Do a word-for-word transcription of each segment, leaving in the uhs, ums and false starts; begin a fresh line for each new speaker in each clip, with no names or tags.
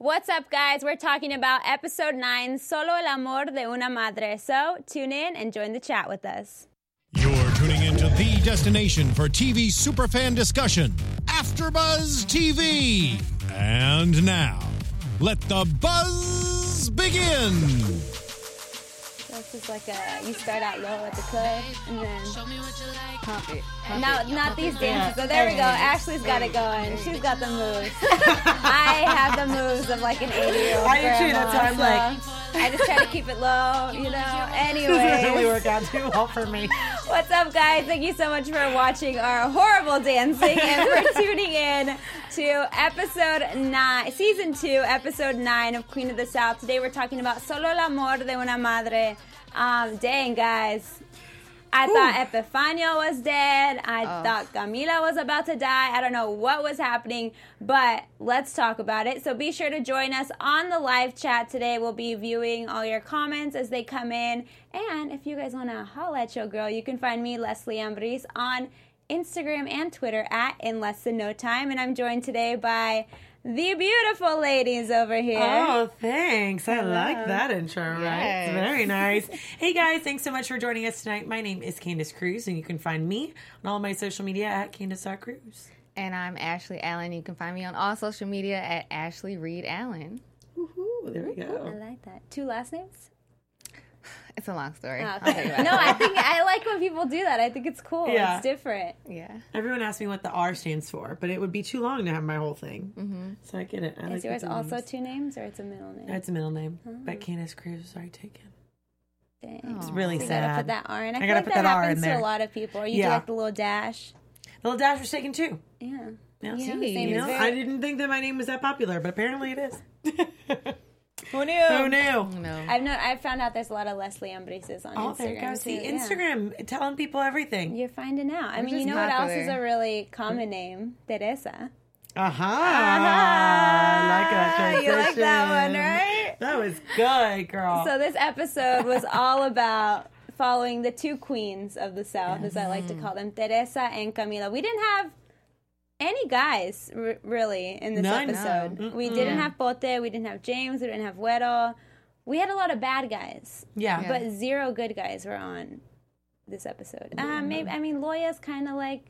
What's up, guys? We're talking about episode nine, Solo el amor de una madre. So tune in and join the chat with us.
You're tuning into the destination for T V superfan discussion, AfterBuzz T V. And now, let the buzz begin.
This is like a, you start out low at the club, and then
Pump it. Pump
not
it.
not
Pump
these
it.
dances. So there we go. Ashley's got it going. She's got the moves. I have the moves of like an eighty-year-old
I do
grandma.
too. That's why I'm
so
like-
I just try to keep it low, you know.
This doesn't really
Anyway,
work out too well for me.
what's up, guys? Thank you so much for watching our horrible dancing and for tuning in to episode nine, season two, episode nine of Queen of the South. Today we're talking about Solo el amor de una madre. Um, dang, guys. I Ooh. thought Epifanio was dead. I oh. thought Camila was about to die. I don't know what was happening, but let's talk about it. So be sure to join us on the live chat today. We'll be viewing all your comments as they come in. And if you guys want to holla at your girl, you can find me, Leslie Ambris, on Instagram and Twitter at In Less Than No Time. And I'm joined today by the beautiful ladies over here.
Oh, thanks. I
Hello.
like that intro, right?
Yes.
It's very nice. Hey, guys. Thanks so much for joining us tonight. My name is Candace Cruz, and you can find me on all my social media at Candace.Cruz.
And I'm Ashley Allen. You can find me on all social media at Ashley Reed Allen.
Woohoo, there we go.
I like that. Two last names?
It's a long story.
Oh,
I'll tell you
okay.
about
No,
it.
I think I like when people do that. I think it's cool.
Yeah.
It's different.
Yeah.
Everyone asks me what the R stands for, but it would be too long to have my whole thing.
Mm-hmm.
So I get it. I
Is
like
yours
the
also
names.
two names or it's a middle name?
It's a middle name,
Oh.
but Candace Cruz is already taken.
Dang.
It's really
So you
sad.
gotta put that R in. I,
I
feel
gotta
like
put
that,
that R
happens
in
to
there.
a lot of people. Or you
Yeah.
do like the little dash.
The little dash was taken too.
Yeah.
Yeah.
You know,
Gee,
his name
You
is
know,
very-
I didn't think that my name was that popular, but apparently it is.
Who knew?
Who knew?
No.
I've known, I've found out there's a lot of Leslie Ambrises on
Oh,
Instagram.
there you go.
too.
See,
Yeah.
Instagram telling people everything.
You're finding out. I
We're
mean, you
just
know what else
popular.
is a really common name? Teresa.
Aha!
Uh-huh.
I like that transition.
You like that one, right?
That was good, girl.
So this episode was all about following the two queens of the South, as I like to call them, Teresa and Camila. We didn't have any guys, r- really, in this
None.
episode.
No.
We didn't have Pote, we didn't have James, we didn't have Güero. We had a lot of bad guys,
yeah.
Yeah.
but zero good guys were on this episode. Um, maybe I mean, Loya's kind of like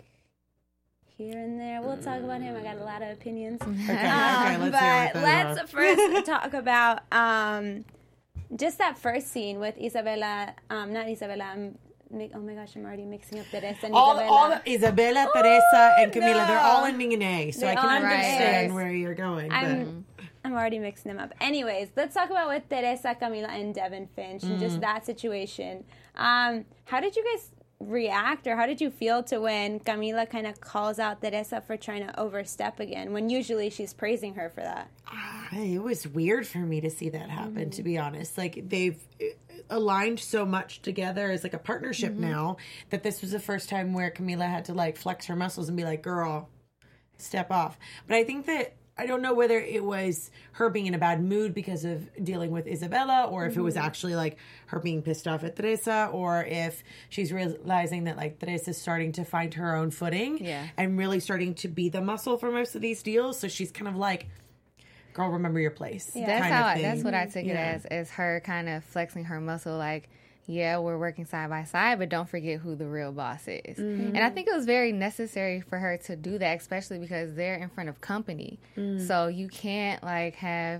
here and there. We'll talk about him. I got a lot of opinions.
Okay, okay,
Um,
let's hear what
but
those
let's
are.
first talk about um, just that first scene with Isabella, um, not Isabella. I'm, mi- oh my gosh, I'm already mixing up Teresa and
all,
Isabella.
all the, Isabella, Teresa, and Camila,
no.
they're all ending in A, so
They
I can
all end in
understand
A's.
where you're going. But
I'm, I'm already mixing them up. Anyways, let's talk about with Teresa, Camila, and Devin Finch and
Mm.
just that situation. Um, how did you guys react, or how did you feel to when Camila kind of calls out Teresa for trying to overstep again, when usually she's praising her for that?
Ah, it was weird for me to see that happen, to be honest. Like, they've aligned so much together as like a partnership now that this was the first time where Camila had to like flex her muscles and be like, girl, step off. But I think that I don't know whether it was her being in a bad mood because of dealing with Isabella, or if it was actually like her being pissed off at Teresa, or if she's realizing that like Teresa's starting to find her own footing
Yeah.
and really starting to be the muscle for most of these deals. So she's kind of like, girl, remember your place.
That's
kind
how
of
I,
thing.
that's what I took it
Yeah.
as, as her kind of flexing her muscle, like, yeah, we're working side by side, but don't forget who the real boss is. And I think it was very necessary for her to do that, especially because they're in front of company. So you can't like have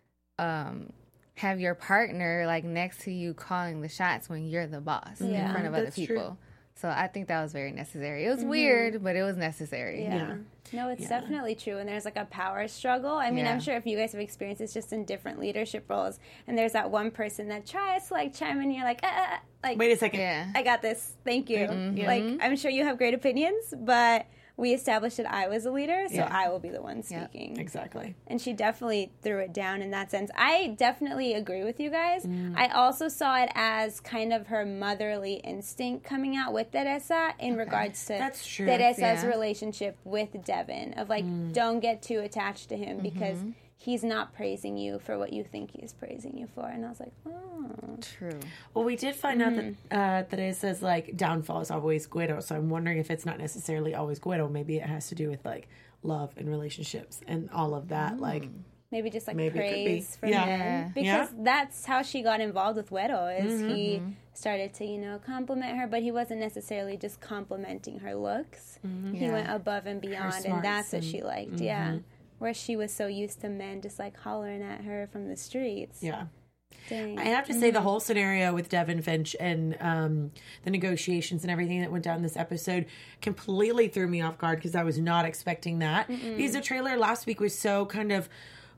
um have your partner like next to you calling the shots when you're the boss
Yeah.
in front of other
That's true.
people. So I think that was very necessary. It was weird, but it was necessary.
Yeah.
Yeah.
No, it's
Yeah.
definitely true. And there's like a power struggle. I mean,
Yeah.
I'm sure if you guys have experienced this just in different leadership roles, and there's that one person that tries to like chime in, and you're like, uh, uh, uh, like,
Wait a second.
Yeah.
I got this. Thank you.
Mm-hmm.
Like, I'm sure you have great opinions, but we established that I was a leader, so
Yeah.
I will be the one
Yeah.
speaking.
Exactly.
And she definitely threw it down in that sense. I definitely agree with you guys.
Mm.
I also saw it as kind of her motherly instinct coming out with Teresa in regards to
That's true.
Teresa's
Yeah.
relationship with Devin, of like, don't get too attached to him because he's not praising you for what you think he's praising you for. And I was like, oh.
True.
Well, we did find out that uh, Teresa's like downfall is always Guido, so I'm wondering if it's not necessarily always Guido. Maybe it has to do with like love and relationships and all of that. Like,
Maybe just like
Maybe it could
praise
be.
from
Yeah.
him. Because
Yeah.
that's how she got involved with Güero, is he started to, you know, compliment her, but he wasn't necessarily just complimenting her looks. He
Yeah.
went above and beyond, and
smarts
that's what
and-
she liked, yeah. Where she was so used to men just like hollering at her from the streets.
Yeah.
Dang.
I have to say the whole scenario with Devin Finch and um, the negotiations and everything that went down this episode completely threw me off guard because I was not expecting that. Because the trailer last week was so kind of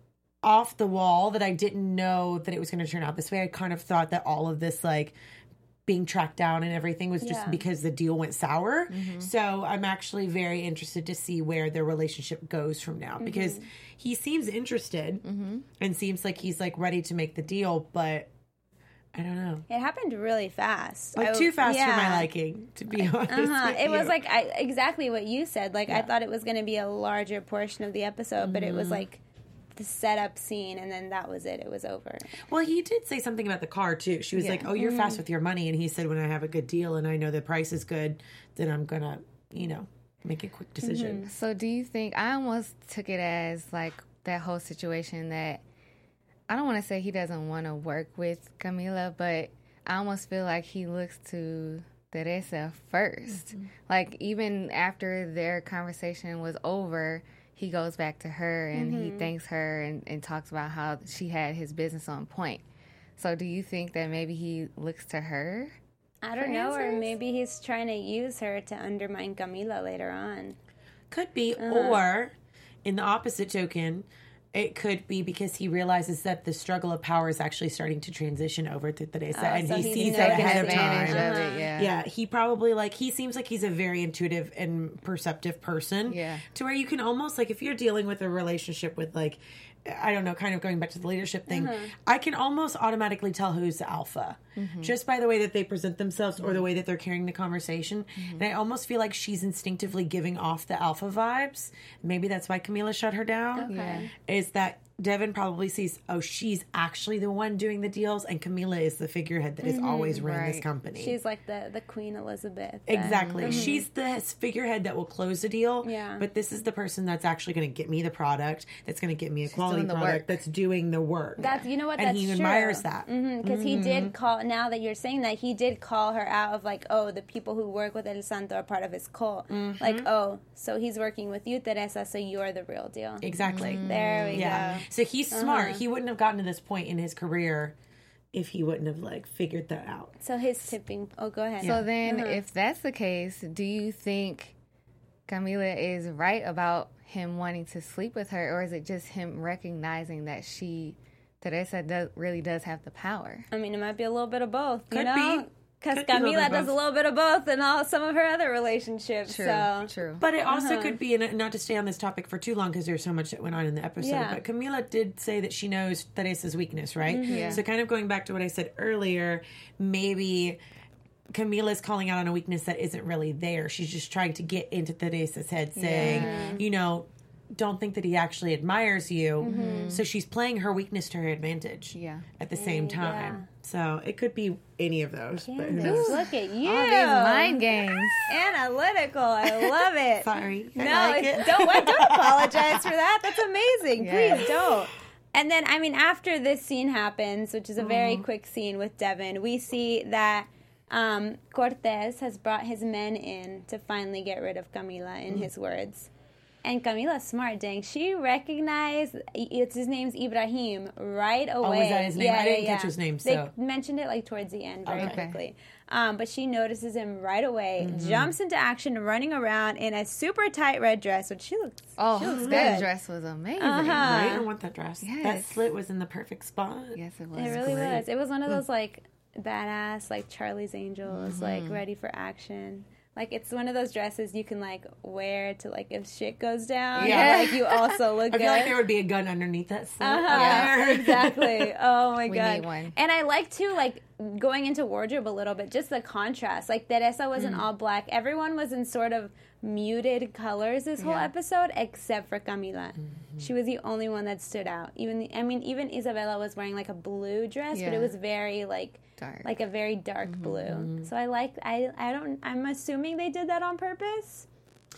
off the wall that I didn't know that it was going to turn out this way. I kind of thought that all of this, like, being tracked down and everything was just
Yeah.
because the deal went sour. So I'm actually very interested to see where their relationship goes from now because he seems interested and seems like he's like ready to make the deal, but I don't know.
It happened really fast.
Like
I-
too fast for my
yeah.
liking, to be honest.
Uh-huh.
with
It was
you.
like I, exactly what you said. Like I thought it was going to be a larger portion of the episode, but it was like the setup scene, and then that was it. It was over.
Well, he did say something about the car too. She was
Yeah.
like, "Oh, you're fast with your money," and he said, "When I have a good deal and I know the price is good, then I'm gonna, you know, make a quick decision."
So do you think, I almost took it as like that whole situation that, I don't want to say he doesn't want to work with Camila, but I almost feel like he looks to Teresa first. Like even after their conversation was over, he goes back to her and he thanks her and, and talks about how she had his business on point. So do you think that maybe he looks to her?
I don't
For
know, or
answers?
maybe he's trying to use her to undermine Camila later on.
Could be,
Uh-huh.
or in the opposite token, it could be because he realizes that the struggle of power is actually starting to transition over to Teresa, and
so
he
he's
sees it
noticing.
ahead of
advantage
time.
of it, yeah.
Yeah, he probably like he seems like he's a very intuitive and perceptive person.
Yeah.
To where you can almost like if you're dealing with a relationship with like I don't know, kind of going back to the leadership thing,
Uh-huh.
I can almost automatically tell who's the alpha
Mm-hmm.
just by the way that they present themselves or the way that they're carrying the conversation.
Mm-hmm.
And I almost feel like she's instinctively giving off the alpha vibes. Maybe that's why Camila shut her down.
Okay.
Is that Devin probably sees, oh, she's actually the one doing the deals, and Camila is the figurehead that has always run this
Right.
company.
She's like the, the Queen Elizabeth. that-
Exactly. She's the figurehead that will close the deal.
Yeah.
But this is the person that's actually going to get me the product, that's going to get me a quality
doing the
product,
work.
that's doing the work.
That's you know what
and
that's
he
true.
admires that.
Because he did call. Now that you're saying that, he did call her out of like, oh, the people who work with El Santo are part of his cult.
Mm-hmm.
Like, oh, so he's working with you, Teresa. So you're the real deal.
Exactly.
There we
Yeah.
go.
So he's smart. He wouldn't have gotten to this point in his career if he wouldn't have like figured that out.
So his tipping. Oh, go ahead.
So then, if that's the case, do you think Camila is right about him wanting to sleep with her, or is it just him recognizing that she, Teresa, does, really does have the power?
I mean, it might be a little bit of both. You
Could
know.
be.
Because
Could be a little bit
Camila
of
does a
both.
little bit of both in all some of her other relationships.
True,
so.
true.
But it also could be, and not to stay on this topic for too long because there's so much that went on in the episode,
Yeah.
but Camila did say that she knows Teresa's weakness, right?
Yeah.
So kind of going back to what I said earlier, maybe Camila's calling out on a weakness that isn't really there. She's just trying to get into Teresa's head saying,
Yeah.
you know, don't think that he actually admires you. So she's playing her weakness to her advantage
Yeah.
at the same
Yeah.
time. So it could be any of those. But who knows?
Candace, look at you.
All these mind games.
Analytical. I love it.
Sorry. I
No,
like
it's,
it.
don't what- don't apologize for that. That's amazing.
Yes.
Please don't. And then, I mean, after this scene happens, which is a very
Mm-hmm.
quick scene with Devin, we see that um, Cortez has brought his men in to finally get rid of Camila, in
Mm.
his words. And Camila's smart, dang. She recognized, it's his name's Ibrahim, right away.
Oh, was that his name? I didn't catch his name, so.
They mentioned it like towards the end very
Okay.
quickly. Um, but she notices him right away,
Mm-hmm.
jumps into action, running around in a super tight red dress, which she looks,
Oh,
she looks
that
good.
dress was amazing.
Uh-huh.
Right? I want that dress. That
Yes.
slit was in the perfect spot.
Yes, it was.
It really
great.
was. It was one of those like badass, like Charlie's Angels,
Mm-hmm.
like ready for action. Like it's one of those dresses you can like wear to like if shit goes down.
Yeah.
Like you also look
I
good.
feel like there would be a gun underneath that slit.
Uh-huh,
Yeah.
exactly. Oh my
We
god.
need one.
And I like too, like going into wardrobe a little bit, just the contrast. Like Teresa was in all black. Everyone was in sort of muted colors this whole
Yeah.
episode, except for Camila. She was the only one that stood out. Even the, I mean, even Isabella was wearing like a blue dress, but
Yeah.
it was very like
Dark.
like a very dark blue. So I like. I I don't. I'm assuming they did that on purpose.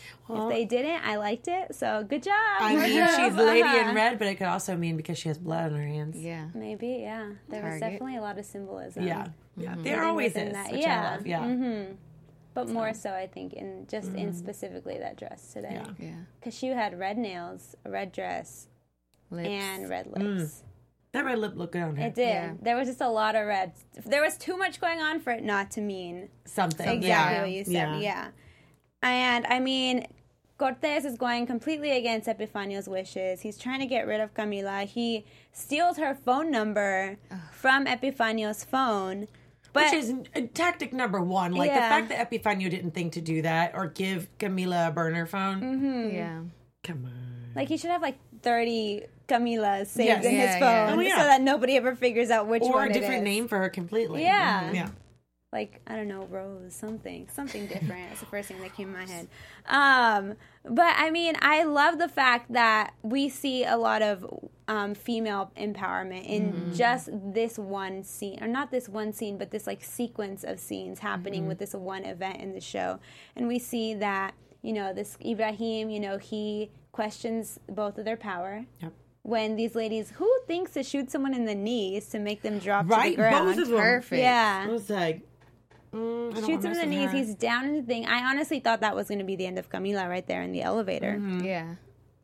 Well,
if they didn't, I liked it. So good job.
I
More
mean,
job.
she's the lady
Uh-huh.
in red, but it could also mean because she has blood on her hands.
Yeah.
Maybe, yeah. There was
Target.
definitely a lot of symbolism.
Yeah. Yeah. There
Hidden
always
within
is,
that.
which
Yeah.
I love. Yeah.
Mm-hmm. But more so, I think, in just in specifically that dress today.
Yeah.
Yeah.
Because she had red nails, a red dress,
Lips.
and red lips.
That red lip looked good on her.
It did.
Yeah.
There was just a lot of red. There was too much going on for it not to mean
Something.
exactly
yeah.
what you said.
Yeah.
Yeah. And I mean, Cortez is going completely against Epifanio's wishes. He's trying to get rid of Camila. He steals her phone number from Epifanio's phone. But
Which is uh, tactic number one. Like
Yeah.
the fact that Epifanio didn't think to do that or give Camila a burner phone.
Mm-hmm.
Yeah.
Come on.
like he should have like thirty Camilas saved
Yes.
in
Yeah,
his
yeah.
phone
Oh, yeah.
so that nobody ever figures out which
Or
one
a
it
different
is.
name for her completely.
Yeah.
Mhm. Yeah.
Like, I don't know, Rose, something, something different. That's the first thing that came to my head. Um, but I mean, I love the fact that we see a lot of um, female empowerment in
Mm-hmm.
just this one scene, or not this one scene, but this like sequence of scenes happening
Mm-hmm.
with this one event in the show. And we see that, you know, this Ibrahim, you know, he questions both of their power.
Yep.
When these ladies, who thinks to shoot someone in the knees to make them drop to
Right?
the ground?
Both of them.
Perfect.
Yeah.
I was like, mm, I don't
Shoots
wanna
him in the
mess
knees.
with her.
He's down in the thing. I honestly thought that was going to be the end of Camila right there in the elevator.
Mm-hmm.
Yeah.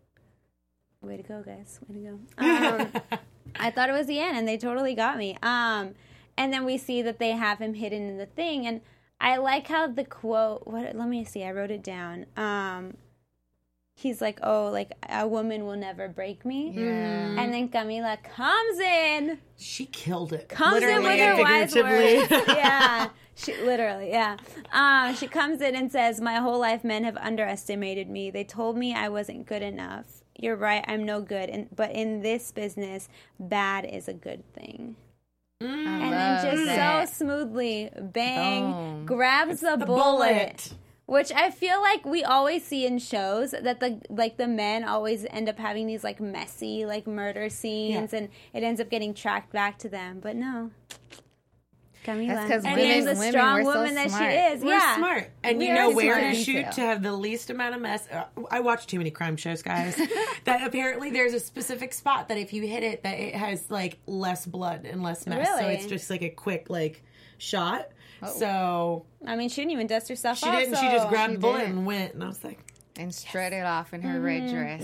Way to go, guys. Way to go. Um, I thought it was the end, and they totally got me. Um, and then we see that they have him hidden in the thing, and I like how the quote. What? Let me see. I wrote it down. Um, he's like, "Oh, like a woman will never break me."
Yeah.
And then Camila comes in.
She killed it.
comes in
Literally
with
and
her wise
figuratively.
words. Yeah, she literally, yeah. Um, she comes in and says, "My whole life, men have underestimated me. They told me I wasn't good enough. You're right, I'm no good. And but in this business, bad is a good thing."
Mm.
And
love
then just
that.
so smoothly, bang,
Boom.
grabs the,
the
bullet.
bullet.
Which I feel like we always see in shows that the like the men always end up having these like messy like murder scenes,
Yeah.
and it ends up getting tracked back to them. But no, Camila,
That's 'cause
being
women-
the
women,
strong
we're so
woman that
smart.
she is,
We're
yeah,
smart. And
We
you
are
know where
smart.
to shoot
Detail.
to have the least amount of mess. Uh, I watch too many crime shows, guys. That apparently there's a specific spot that if you hit it, that it has like less blood and less mess. So
Really?
it's just like a quick like shot. So
I mean, she didn't even dust herself
she
off.
didn't. She
so-
just grabbed
She
the bullet
didn't.
and went. And I was like,
And strutted off in her red dress.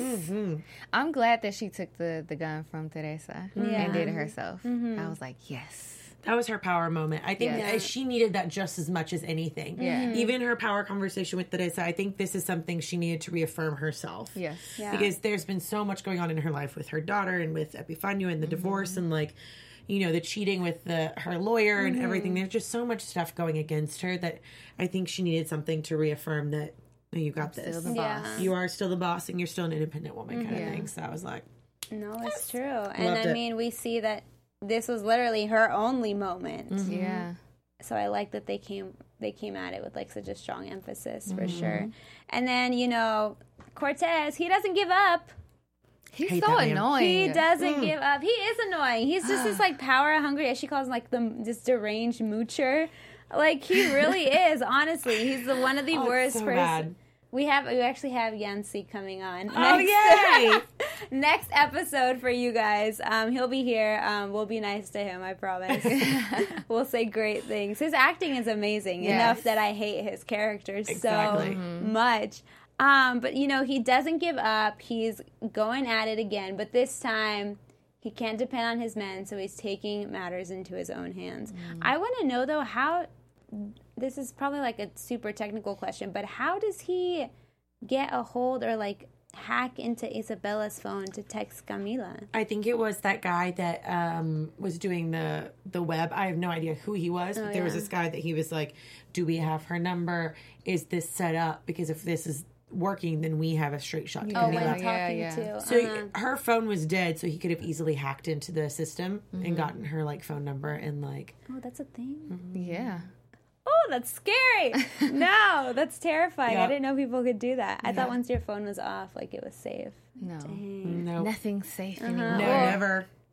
I'm glad that she took the, the gun from Teresa
Yeah.
and did it herself. I was like, yes.
that was her power moment. I think
Yeah.
that she needed that just as much as anything.
Yeah.
Even her power conversation with Teresa, I think this is something she needed to reaffirm herself.
Yes.
Yeah.
Because there's been so much going on in her life with her daughter and with Epifanio and the divorce and like, you know, the cheating with the her lawyer and everything. There's just so much stuff going against her that I think she needed something to reaffirm that "No, you got
Still
this.
the
Yeah.
boss.
You are still the boss and you're still an independent woman kind
Yeah.
of thing. So I was like,
No, it's true. And
Loved
I
it.
mean, we see that this was literally her only moment.
Yeah.
So I like that they came they came at it with like such a strong emphasis for
Mm-hmm.
sure. And then, you know, Cortez, he doesn't give up.
He's
Hate
so
that man.
annoying.
He doesn't give up. He is annoying. He's just this like power hungry, as she calls him, like the this deranged moocher. Like he really is. Honestly, he's the one of the
Oh, it's
worst
so
person.
bad.
We have we actually have Yancy coming on.
Oh, yay!
Next episode for you guys. Um, he'll be here. Um, we'll be nice to him, I promise. We'll say great things. His acting is amazing
Yes.
enough that I hate his character
Exactly.
so much. Um, but you know, he doesn't give up. He's going at it again, but this time he can't depend on his men, so he's taking matters into his own hands. I want to know though how. This is probably like a super technical question, but how does he get a hold or like hack into Isabella's phone to text Camila?
I think it was that guy that um, was doing the the web. I have no idea who he was, but there was
yeah.
this guy that he was like, "Do we have her number? Is this set up? Because if this is working, then we have a straight shot to
Oh, when
Camila."
talking
Yeah, yeah.
to.
So
uh-huh.
her phone was dead, so he could have easily hacked into the system
Mm-hmm.
and gotten her like phone number and like.
Oh, that's a thing.
Yeah.
Oh, that's scary. No, that's terrifying.
Yeah.
I didn't know people could do that. I thought once your phone was off, like it was safe.
No.
No,
Nothing's safe
Uh-huh.
anymore.
no,
Or-
never.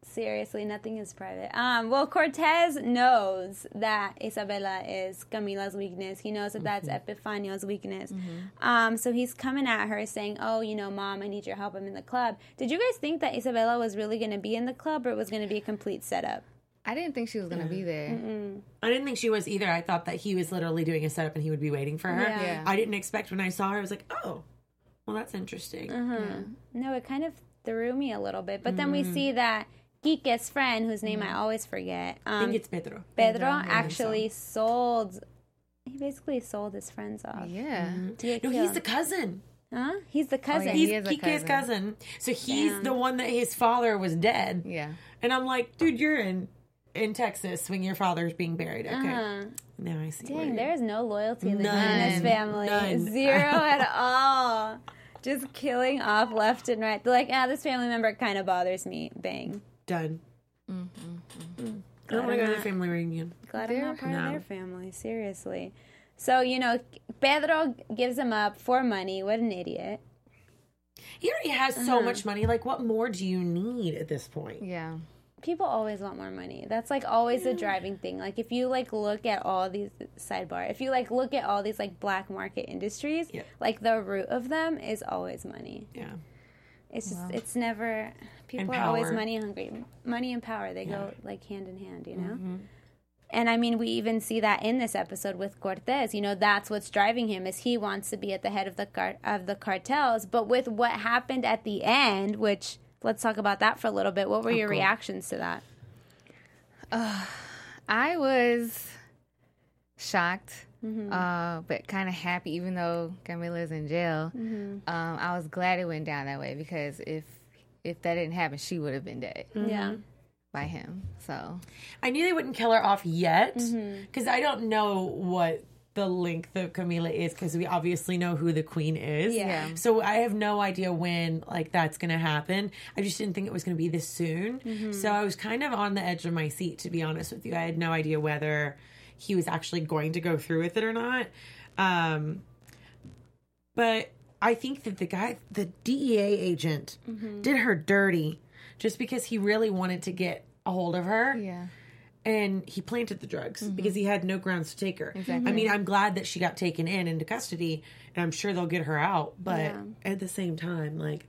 Seriously, nothing is private. Um, well, Cortez knows that Isabela is Camila's weakness. He knows that that's mm-hmm. Epifanio's weakness. Mm-hmm. Um, so he's coming at her saying, oh, you know, Mom, I need your help. I'm in the club. Did you guys think that Isabela was really going to be in the club, or it was going to be a complete setup?
I didn't think she was going to be there.
Mm-mm.
I didn't think she was either. I thought that he was literally doing a setup and he would be waiting for her.
Yeah.
Yeah.
I didn't expect when I saw her, I was like, oh, well, that's interesting.
Uh-huh.
Yeah.
No, it kind of threw me a little bit. But then we see that Quique's friend, whose name I always forget. Um,
I think it's Pedro.
Pedro
Yeah,
actually
so.
sold, he basically sold his friends off.
Yeah.
To get
No,
killed.
he's the cousin.
Huh? He's the cousin.
yeah,
He's
He is a
Kike's
cousin.
cousin. So he's
Damn.
the one that his father was dead.
Yeah.
And I'm like, dude, you're in in Texas when your father's being buried. Okay.
Uh-huh.
Now I see.
Dang,
where-
there is no loyalty in the
None.
Jimenez family.
None.
Zero at all. Just killing off left and right. They're like, ah, this family member kind of bothers me. Bang.
Done.
Mm-hmm.
Mm. I don't want to go to the family reunion.
Glad
They're-
I'm not part
No.
of their family. Seriously. So, you know, Pedro gives him up for money. What an idiot.
He already has so
Uh-huh.
much money. Like, what more do you need at this point?
Yeah.
People always want more money. That's like always the driving thing. Like if you like look at all these sidebar, if you like look at all these like black market industries,
Yep.
like the root of them is always money.
Yeah.
It's just
Wow.
it's never people
And
are always
power.
money hungry. Money and power, they go
Yeah.
like hand in hand, you know?
Mm-hmm.
And I mean, we even see that in this episode with Cortez. You know, that's what's driving him is he wants to be at the head of the car- of the cartels. But with what happened at the end, which let's talk about that for a little bit. What were
Oh,
your
cool.
reactions to that?
I was shocked,
Mm-hmm.
uh, but kind of happy, even though Camila's in jail.
Mm-hmm.
Um, I was glad it went down that way because if if that didn't happen, she would have been dead
Yeah.
by him. So
I knew they wouldn't kill her off yet
Mm-hmm.
because I don't know what the length of Camila is because we obviously know who the queen is.
Yeah.
Yeah.
So I have no idea when like that's going to happen. I just didn't think it was going to be this soon.
Mm-hmm.
So I was kind of on the edge of my seat, to be honest with you. I had no idea whether he was actually going to go through with it or not. Um, but I think that the guy, the D E A agent,
Mm-hmm.
did her dirty just because he really wanted to get a hold of her.
yeah,
And he planted the drugs because he had no grounds to take her.
Exactly.
I mean, I'm glad that she got taken in into custody, and I'm sure they'll get her out. But
Yeah.
at the same time, like,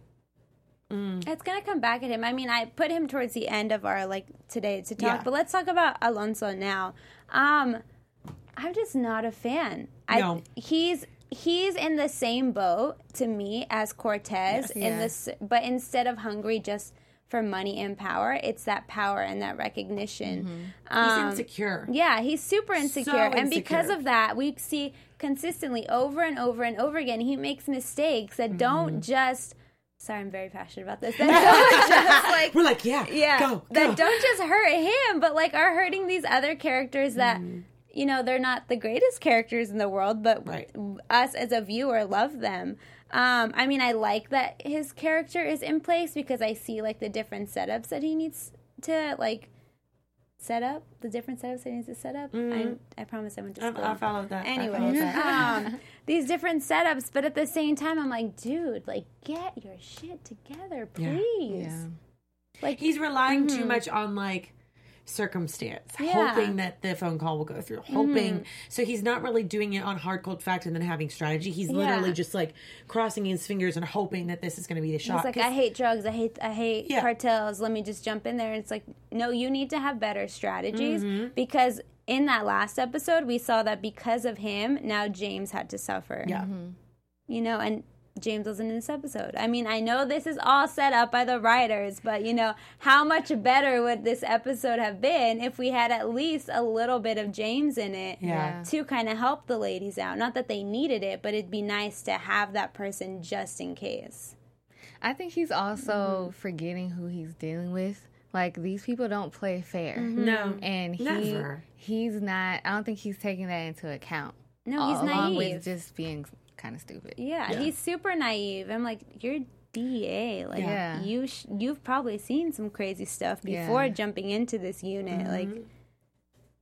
It's gonna come back at him. I mean, I put him towards the end of our like today to talk,
Yeah.
but let's talk about Alonso now. Um, I'm just not a fan. I,
No.
he's he's in the same boat to me as Cortez in
Yeah.
this, but instead of hungry just for money and power, it's that power and that recognition.
he's
Um,
insecure.
Yeah, he's super insecure.
So
And because
insecure.
of that, we see consistently over and over and over again, he makes mistakes that don't just. Sorry, I'm very passionate about this. That don't just like.
We're like, yeah,
Yeah,
go,
that
go.
don't just hurt him, but like are hurting these other characters that, you know, they're not the greatest characters in the world, but
Right.
us as a viewer love them. Um, I mean, I like that his character is in place because I see like the different setups that he needs to like set up, the different setups that he needs to set up. I, I promise I went to
I,
school.
I followed that. I followed
Anyways,
that.
um, these different setups, but at the same time, I'm like, dude, like, get your shit together,
Yeah.
please.
yeah.
Like,
He's relying too much on like circumstance,
Yeah. Mm-hmm.
hoping that the phone call will go through, hoping. So he's not really doing it on hard cold fact and then having strategy. He's literally
Yeah.
just like crossing his fingers and hoping that this is going to be the shot.
he's like,
'Cause-
I hate drugs, I hate, I hate
Yeah.
cartels. Let me just jump in there. And it's like, no, you need to have better strategies
Mm-hmm.
because in that last episode, we saw that because of him, now James had to suffer.
yeah.
You know, and James wasn't in this episode. I mean, I know this is all set up by the writers, but you know, how much better would this episode have been if we had at least a little bit of James in it
Yeah.
to kind of help the ladies out? Not that they needed it, but it'd be nice to have that person just in case.
I think he's also forgetting who he's dealing with. Like these people don't play fair,
No.
and he
Never.
he's not. I don't think he's taking that into account.
No, he's
along
naive.
with just being kind of stupid.
Yeah, he's super naive. I'm like, you're D A. Like,
Yeah.
you sh- you've probably seen some crazy stuff
Yeah.
before jumping into this unit.
Mm-hmm.
Like,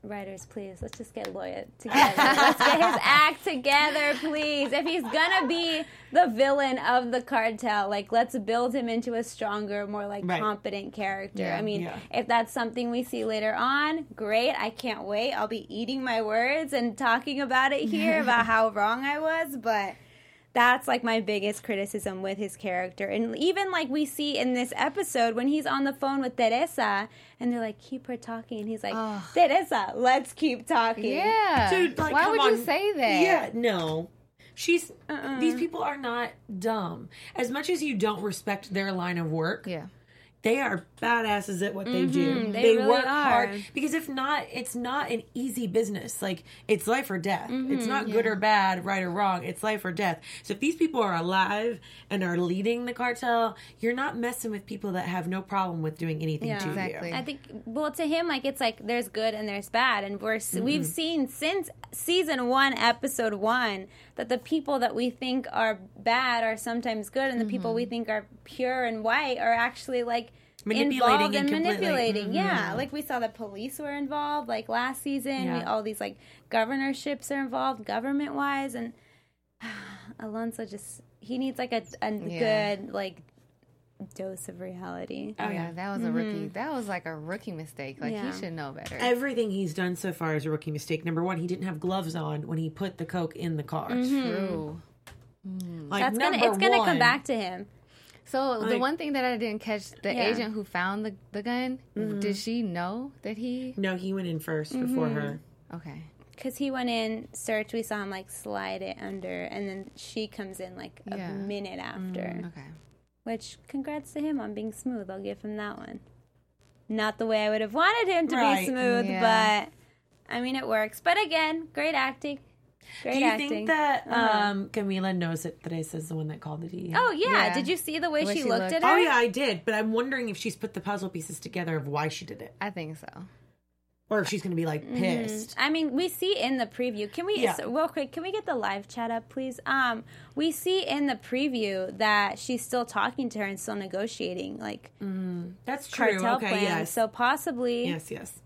writers, please, let's just get Loya together. Let's get his act together, please. If he's gonna be the villain of the cartel, like, let's build him into a stronger, more like
Right.
competent character.
Yeah.
I mean,
Yeah.
if that's something we see later on, great. I can't wait. I'll be eating my words and talking about it here about how wrong I was, but that's like my biggest criticism with his character. And even like we see in this episode when he's on the phone with Teresa and they're like, keep her talking. And he's like,
Ugh.
Teresa, let's keep talking.
Yeah.
Dude, like,
Why
come
would
on.
you say that?
Yeah, no. She's,
Uh-uh.
these people are not dumb. As much as you don't respect their line of work,
Yeah.
they are badasses at what they do.
Mm-hmm. they really
work
are.
hard because if not, it's not an easy business. Like, it's life or death.
Mm-hmm.
It's not good or bad, right or wrong. It's life or death. So if these people are alive and are leading the cartel, you're not messing with people that have no problem with doing anything
Yeah.
to
Exactly.
you.
I think, well, to him, like, it's like there's good and there's bad. And we're, we've seen since season one, episode one, that the people that we think are bad are sometimes good, and the people we think are pure and white are actually, like,
Manipulating
involved
and
and
completely-
manipulating.
Mhm.
Yeah. Like, we saw the police were involved, like, last season.
Yeah.
We, all these, like, governorships are involved, government-wise. And Alonso just, he needs, like, a, a
Yeah.
good, like, dose of reality.
Oh,
yeah,
yeah.
that was a rookie. That was like a rookie mistake. Like,
Yeah.
he should know better.
Everything he's done so far is a rookie mistake. Number one, he didn't have gloves on when he put the coke in the car.
True.
Like,
That's gonna,
number
it's gonna
one,
come back to him.
So the
Like-
one thing that I didn't catch, the
Yeah.
agent who found the, the gun, did she know that he?
No, he went in 1st before her.
Okay.
Because he went in, search, we saw him, like, slide it under, and then she comes in, like, a
Yeah.
minute after.
Okay.
Which, congrats to him on being smooth. I'll give him that one. Not the way I would have wanted him to
Right.
be smooth,
Yeah.
but, I mean, it works. But again, great acting. Great
Do you
acting.
think that
Uh-huh.
um, Camila knows that Teresa's the one that called the D E A?
Oh, yeah.
Yeah.
Did you see the way
The way
she,
she
looked
looked.
at her?
Oh, yeah, I did. But I'm wondering if she's put the puzzle pieces together of why she did it.
I think so.
Or if she's going to be, like, pissed.
I mean, we see in the preview. Can we,
Yeah.
so, real quick, can we get the live chat up, please? Um, we see in the preview that she's still talking to her and still negotiating, like,
That's true.
cartel
Okay,
plans.
yes.
So possibly,
yes, yes.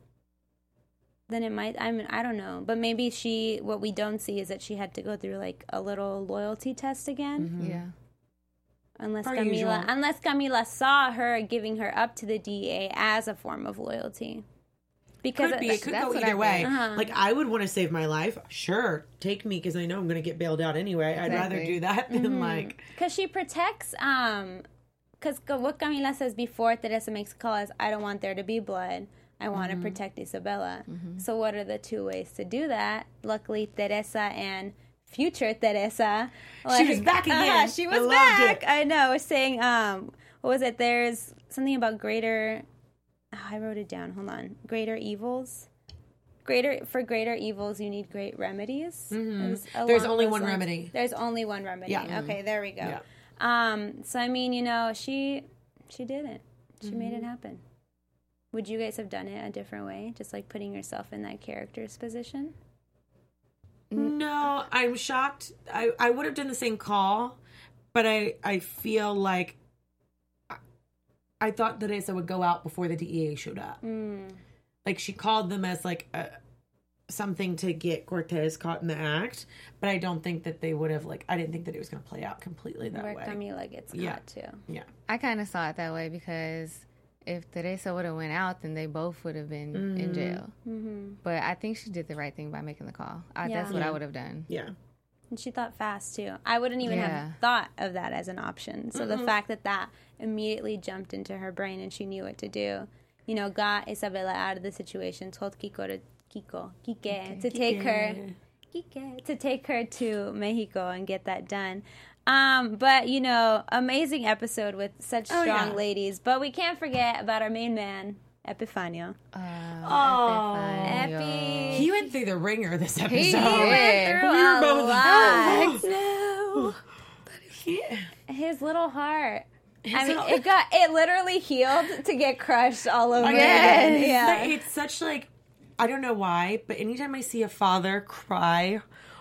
then it might. I mean, I don't know, but maybe she. What we don't see is that she had to go through like a little loyalty test again.
Yeah.
Unless
Per
Camila,
usual.
unless Camila saw her giving her up to the D E A as a form of loyalty. Because
Could be. It could
that's
go
what
either
I
way.
think.
Uh-huh.
Like, I would want to save my life. Sure, take me because I know I'm going to get bailed out anyway. I'd rather
Exactly.
do that than, like...
Because she protects, um, because what Camila says before Teresa makes a call is, I don't want there to be blood. I want
Mm-hmm.
to protect Isabella. So what are the two ways to do that? Luckily, Teresa and future Teresa.
She was back again.
uh-huh, she was
I loved
back.
it.
I know. Was saying, um, what was it? There's something about greater, oh, I wrote it down. Hold on. Greater evils. Greater For greater evils, you need great remedies. It was
Mm-hmm. There's
along
only
those
one
lines.
remedy.
There's only one remedy.
Yeah.
Okay, there we go.
Yeah.
Um, so I mean, you know, she she did it. She made
Mm-hmm.
it happen. Would you guys have done it a different way? Just like putting yourself in that character's position?
No, I'm shocked. I, I would have done the same call, but I, I feel like I, I thought Teresa would go out before the D E A showed up.
Mm.
Like, she called them as, like, a, something to get Cortez caught in the act, but I don't think that they would have, like, I didn't think that it was going to play out completely that
Where
way.
Camila gets
Yeah.
caught too.
Yeah.
I kind of saw it that way because if Teresa would have went out, then they both would have been in jail.
Mm-hmm.
But I think she did the right thing by making the call. I,
Yeah.
That's what
Yeah.
I would have done.
Yeah.
And she thought fast too. I wouldn't even
Yeah.
have thought of that as an option. So the fact that that immediately jumped into her brain and she knew what to do, you know, got Isabella out of the situation, told Kiko to Kiko, Kike, to take her, Kike, to take her to Mexico and get that done. Um, but you know, amazing episode with such
Oh,
strong
yeah.
ladies. But we can't forget about our main man, Epifanio.
Uh,
Oh.
Epi.
He went through the ringer this episode.
He
He
did.
went through
We were
a
both
lot.
no. Yeah.
His little heart. I
His
mean,
little-
it got it literally healed to get crushed all over
Yes.
again. Yeah.
But it's such like, I don't know why, but anytime I see a father cry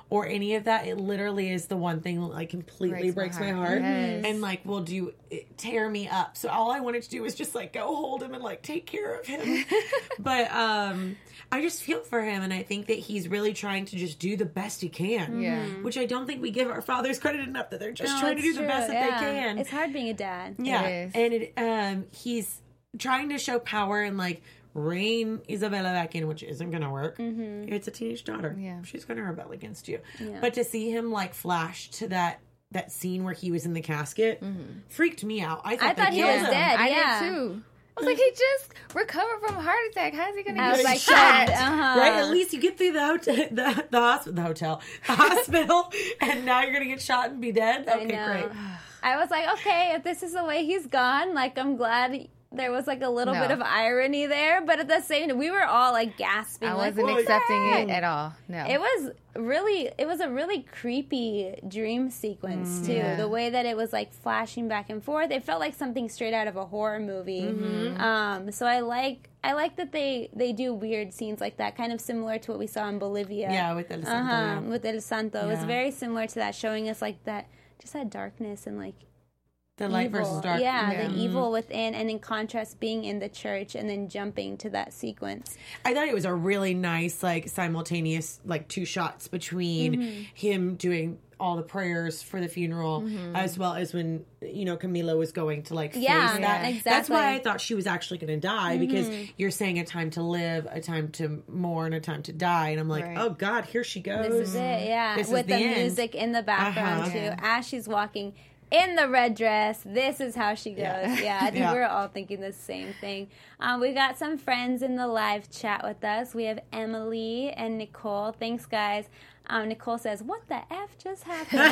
or any of that. It literally is the one thing that like completely breaks,
Breaks
my
my
heart,
heart. Yes.
and like will do tear me up. So all I wanted to do was just like go hold him and like take care of him. But um, I just feel for him, and I think that he's really trying to just do the best he can.
Yeah.
Which I don't think we give our fathers credit enough, that they're just
No,
trying to
it's
do the
true,
best that
yeah.
they can.
It's hard being a dad.
Yeah,
It is.
and it, um, he's trying to show power and like rein Isabella back in, which isn't going to work. Mm-hmm. It's a teenage daughter.
Yeah.
She's going to rebel against you.
Yeah.
But to see him like flash to that that scene where he was in the casket freaked me out. I thought,
I thought
they
he
killed
was
him.
dead.
I
yeah.
did too. I was like, he just recovered from a heart attack. How's he gonna
I
get
was like,
shot?
shot. Uh-huh.
Right, at least you get through the hotel, the, the hospital, the hotel, the hospital, and now you're gonna get shot and be dead.
I
Okay,
know.
great.
I was like, okay, if this is the way he's gone, like, I'm glad there was like a little
No.
bit of irony there, but at the same time, we were all like gasping.
I
like,
wasn't
what the
accepting
heck?
it at all. No.
It was really, it was a really creepy dream sequence too.
Yeah.
The way that it was like flashing back and forth, it felt like something straight out of a horror movie. Um, so I like, I like that they they do weird scenes like that, kind of similar to what we saw in Bolivia.
Yeah, with El Santo.
Uh-huh,
yeah.
with El Santo, it was
Yeah.
very similar to that, showing us like that, just that darkness and like
The light
evil.
versus dark.
Yeah,
Yeah.
the evil within, and in contrast, being in the church and then jumping to that sequence.
I thought it was a really nice, like, simultaneous, like, two shots between
Mm-hmm.
him doing all the prayers for the funeral, as well as when, you know, Camila was going to, like, face
Yeah,
that.
yeah,
That's why
exactly.
I thought she was actually going to die, because you're saying a time to live, a time to mourn, a time to die. And I'm like,
Right.
oh, God, here she goes.
This is it, yeah.
This is
With
the
the,
end.
music in the background
Uh-huh.
too,
Yeah.
as she's walking in the red dress. This is how she goes.
Yeah.
Yeah, I think
Yeah.
we're all thinking the same thing. Um, we got some friends in the live chat with us. We have Emily and Nicole. Thanks, guys. Um, Nicole says, "What the f just happened?"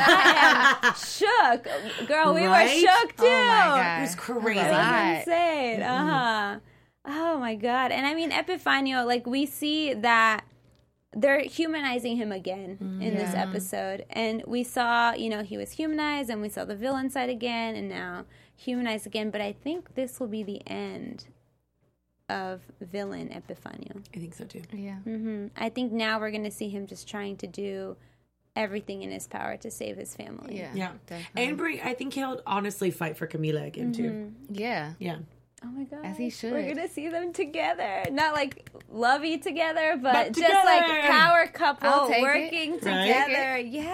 I am shook, girl. We
Right?
were shook too.
Oh my God.
It was crazy.
It was
Right.
insane. Uh huh. Oh my god. And I mean, Epifanio, like we see that they're humanizing him again in this
Yeah.
episode, and we saw, you know, he was humanized, and we saw the villain side again, and now humanized again. But I think this will be the end of villain Epifanio.
I think so, too.
Yeah.
hmm I think now we're going to see him just trying to do everything in his power to save his family.
Yeah.
Yeah.
Definitely.
And bring, I think he'll honestly fight for Camila again, too.
Mm-hmm.
Yeah.
Yeah.
Oh my god.
As he should.
We're gonna see them together. Not like lovey together, but,
But
just
together.
like power couple
I'll take it.
working
Right?
together.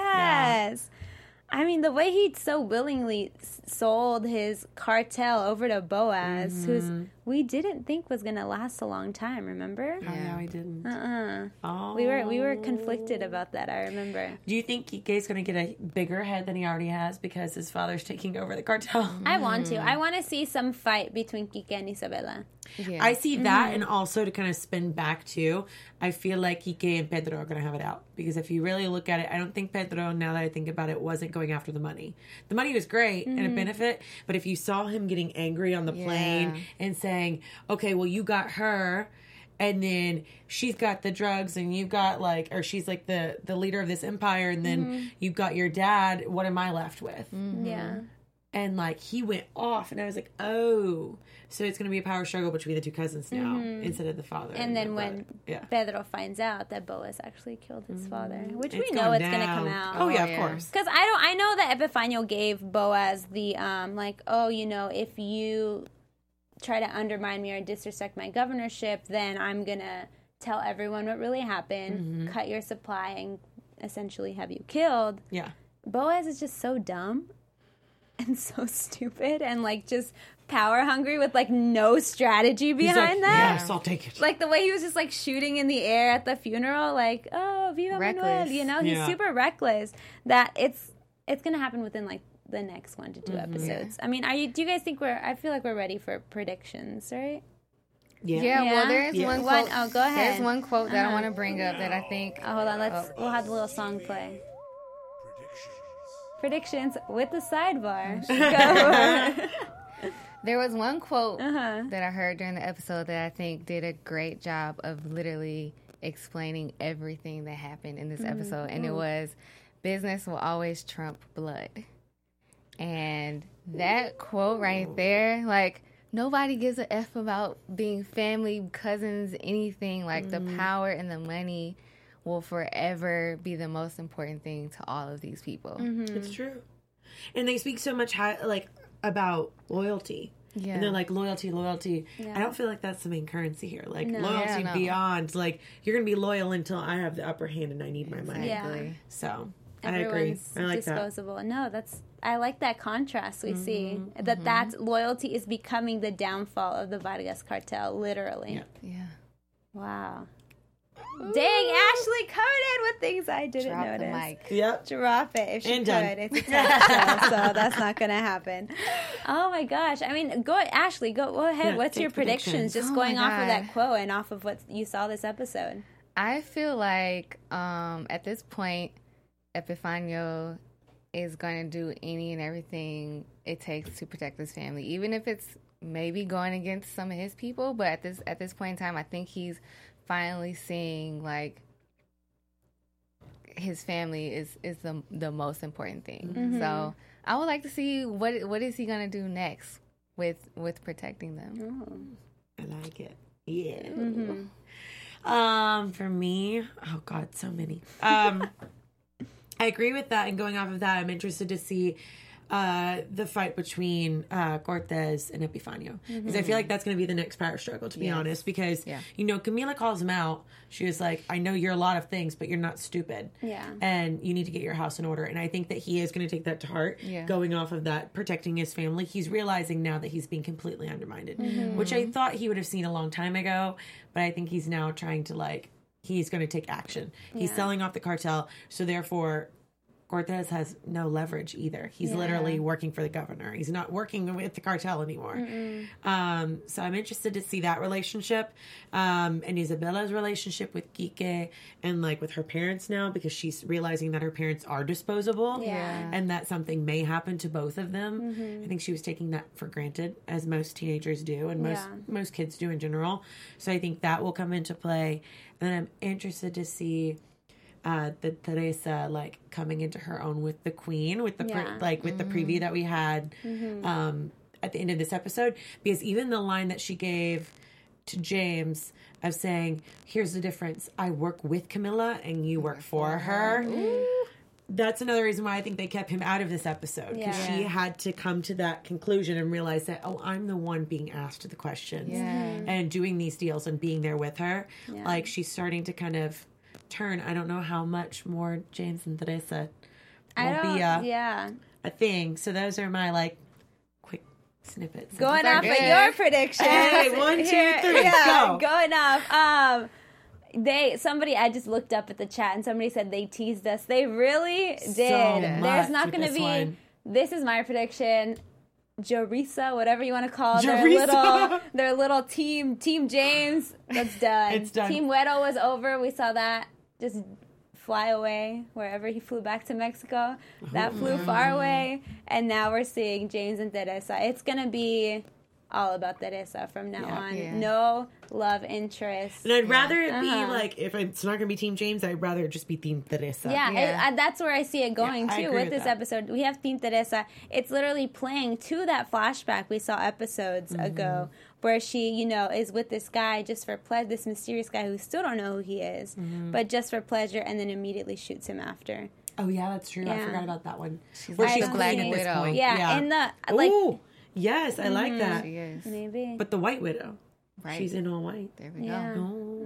Yes. I mean, the way he so willingly s- sold his cartel over to Boaz, who's we didn't think was gonna last a long time. Remember?
Oh, no, I didn't.
Uh-uh.
Oh.
We were we were conflicted about that. I remember.
Do you think Kike's going to get a bigger head than he already has because his father's taking over the cartel?
I want to. I want to see some fight between Kike and Isabela.
Yeah.
I see that, and also to kind of spin back too, I feel like Kike and Pedro are going to have it out. Because if you really look at it, I don't think Pedro, now that I think about it, wasn't going after the money. The money was great and a benefit, but if you saw him getting angry on the plane
Yeah.
and saying, okay, well, you got her, and then she's got the drugs, and you got like, or she's like the, the leader of this empire, and then you got your dad, what am I left with?
Yeah.
And like he went off, and I was like, "Oh, so it's going to be a power struggle between the two cousins now instead of the father."
And then
the
when
brother. yeah,
Pedro finds out that Boaz actually killed his father, which
It's
we know
going
it's going to come
down.
out.
Oh, yeah,
Oh,
of
yeah.
course.
Because I don't, I know that Epifanio gave Boaz the um, like, oh, you know, if you try to undermine me or disrespect my governorship, then I'm gonna tell everyone what really happened, cut your supply, and essentially have you killed.
Yeah,
Boaz is just so dumb and so stupid and like just power hungry with like no strategy
He's
behind
like,
that.
Yes, I'll take it.
Like the way he was just like shooting in the air at the funeral, like, oh, Viva Manuel,
Reckless.
you know, he's
Yeah.
super reckless. That it's it's gonna happen within like the next one to 2 episodes. I mean, are you? Do you guys think we're? I feel like we're ready for predictions, right?
yeah,
Yeah,
Yeah?
well, there's
Yeah.
one
One-
quote.
oh, go ahead.
There's one quote that I want to bring up that I think.
Oh, hold on, let's. We'll have the little song play. Predictions with the sidebar. Go.
There was one quote
Uh-huh.
that I heard during the episode that I think did a great job of literally explaining everything that happened in this
Mm-hmm.
episode, and it was, "Business will always trump blood." And that quote right there, like, nobody gives a F about being family, cousins, anything. Like, the power and the money will forever be the most important thing to all of these people.
Mm-hmm.
It's true. And they speak so much high, like about loyalty.
Yeah.
And they're like, loyalty, loyalty.
Yeah.
I don't feel like that's the main currency here. Like,
No.
loyalty
Yeah, no.
beyond, like, you're going to be loyal until I have the upper hand and I need my money.
Yeah.
Exactly.
So, I agree.
Everyone's
I like that.
disposable. No, that's I like that contrast we see
Mm-hmm.
that that loyalty is becoming the downfall of the Vargas cartel, literally.
Yeah.
Yeah.
Wow. Dang, Ashley coming in with things I didn't
Drop
notice.
the mic.
Yep.
Drop it if she
And
could.
done.
It's a tech show, so that's not going to happen. Oh my gosh! I mean, go Ashley, go, go ahead.
Yeah,
What's
take
your predictions?
predictions.
Just
Oh
going
my
off of
God.
that quote and off of what you saw this episode.
I feel like um, at this point, Epifanio is going to do any and everything it takes to protect his family, even if it's maybe going against some of his people. But at this at this point in time, I think he's finally seeing like his family is is the the most important thing.
Mm-hmm.
So I would like to see what what is he going to do next with with protecting them.
I like it. Yeah.
Mm-hmm.
Um, for me, oh God, so many. Um, I agree with that. And going off of that, I'm interested to see uh, the fight between uh, Cortez and Epifanio. Because I feel like that's going to be the next power struggle, to be
Yes.
honest. Because,
Yeah.
you know, Camila calls him out. She was like, I know you're a lot of things, but you're not stupid.
Yeah.
And you need to get your house in order. And I think that he is going to take that to heart.
Yeah.
Going off of that, protecting his family. He's realizing now that he's being completely undermined, which I thought he would have seen a long time ago. But I think he's now trying to, like, he's going to take action. He's
Yeah.
selling off the cartel. So therefore, Cortez has no leverage either. He's
Yeah.
literally working for the governor. He's not working with the cartel anymore. Um, so I'm interested to see that relationship. Um, and Isabella's relationship with Kike and like with her parents now, because she's realizing that her parents are disposable.
Yeah.
And that something may happen to both of them. I think she was taking that for granted, as most teenagers do and most
Yeah.
most kids do in general. So I think that will come into play. And then I'm interested to see uh, the Teresa like coming into her own with the queen, with the pre-
Yeah.
like with the preview that we had um, at the end of this episode, because even the line that she gave to James of saying, "Here's the difference: I work with Camilla, and you work for her." That's another reason why I think they kept him out of this episode, because
Yeah.
she had to come to that conclusion and realize that, oh, I'm the one being asked the questions
Yeah.
and doing these deals and being there with her.
Yeah.
Like she's starting to kind of turn. I don't know how much more James and Teresa will
I don't.
be a,
yeah.
a thing. So those are my like quick snippets.
Going
Those are
off of
good.
your predictions.
Hey, one, two,
Here-
three,
yeah,
go.
Going off. Um, they somebody I just looked up at the chat and somebody said they teased us. They really did. There's
much
not
with
going to
this
be.
one.
This is my prediction. Jorisa, whatever you want to call their
Jorisa.
little their little team, Team James. That's done.
It's done.
Team Wedo was over. We saw that just fly away wherever he flew back to Mexico. That flew far away, and now we're seeing James and Teresa. It's gonna be all about Teresa from now
Yeah.
on.
Yeah.
No love interest.
And I'd rather it be
Uh-huh.
like, if it's not going to be Team James, I'd rather it just be Team Teresa.
Yeah,
Yeah.
it- uh, that's where I see it going
Yeah, I
too
agree
with
with
this
that.
episode. We have Team Teresa. It's literally playing to that flashback we saw episodes
Mm-hmm.
ago, where she, you know, is with this guy just for pleasure, this mysterious guy who still don't know who he is,
Mm-hmm.
but just for pleasure, and then immediately shoots him after.
Oh, yeah, that's true. I
Yeah.
forgot about that one.
She's
Where
like
she's
the
queen
Black
at this
Widow.
point.
Yeah, in the like
Ooh, yes, I like that.
She is.
maybe.
But the White Widow,
Right.
she's in all white.
There we
Yeah.
go.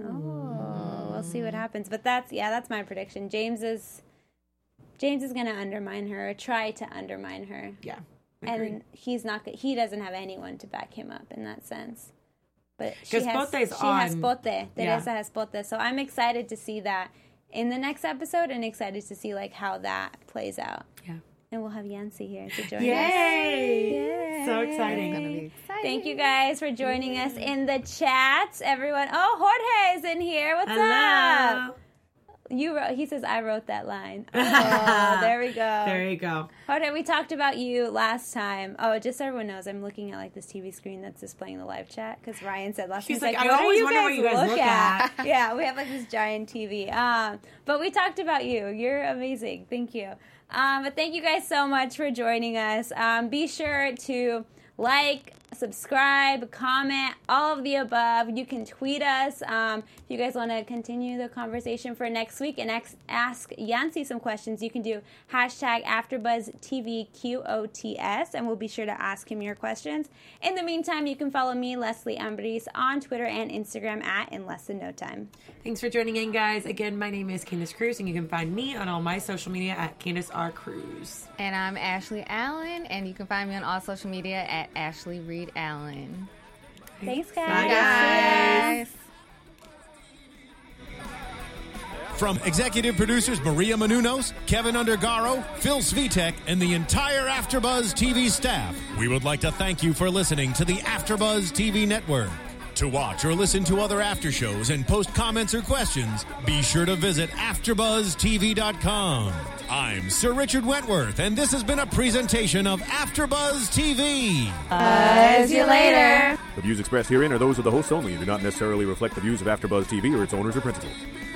Oh, we'll see what happens. But that's yeah, that's my prediction. James is James is gonna undermine her, or try to undermine her.
Yeah. Agreed.
And he's not. go- He doesn't have anyone to back him up in that sense. But she
'Cause
has.
Pote's
she has
on-
Pote.
Yeah.
Teresa has Pote. So I'm excited to see that in the next episode, and excited to see like how that plays out.
Yeah.
And we'll have Yancy here to join us.
Yay!
Yay.
So
It's
exciting.
gonna be exciting.
Thank you guys for joining us in the chat, everyone. Oh, Jorge is in here. What's
Hello.
up? You wrote. He says I wrote that line. Oh, there we go.
There you go.
Jorge, we talked about you last time. Oh, just so everyone knows, I'm looking at like this T V screen that's displaying the live chat because Ryan said last
She's
time.
like,
he's
I
what do
always
you
wonder what you guys look at.
Yeah, we have like this giant T V. Um, but we talked about you. You're amazing. Thank you. Um, but thank you guys so much for joining us. Um, be sure to like, subscribe, comment, all of the above. You can tweet us um, if you guys want to continue the conversation for next week and ex- ask Yancy some questions. You can do hashtag AfterBuzzTVQOTS, and we'll be sure to ask him your questions. In the meantime, you can follow me, Leslie Ambris, on Twitter and Instagram at In Less Than No Time.
Thanks for joining in, guys. Again, my name is Candace Cruz, and you can find me on all my social media at Candace R. Cruz.
And I'm Ashley Allen, and you can find me on all social media at Ashley Reed Allen.
Thanks, guys.
Bye, guys.
From executive producers Maria Menounos, Kevin Undergaro, Phil Svitek, and the entire AfterBuzz T V staff, we would like to thank you for listening to the AfterBuzz T V network. To watch or listen to other after shows and post comments or questions, be sure to visit after buzz T V dot com. I'm Sir Richard Wentworth, and this has been a presentation of AfterBuzz T V.
Buzz you later.
The views expressed herein are those of the hosts only and do not necessarily reflect the views of AfterBuzz T V or its owners or principals.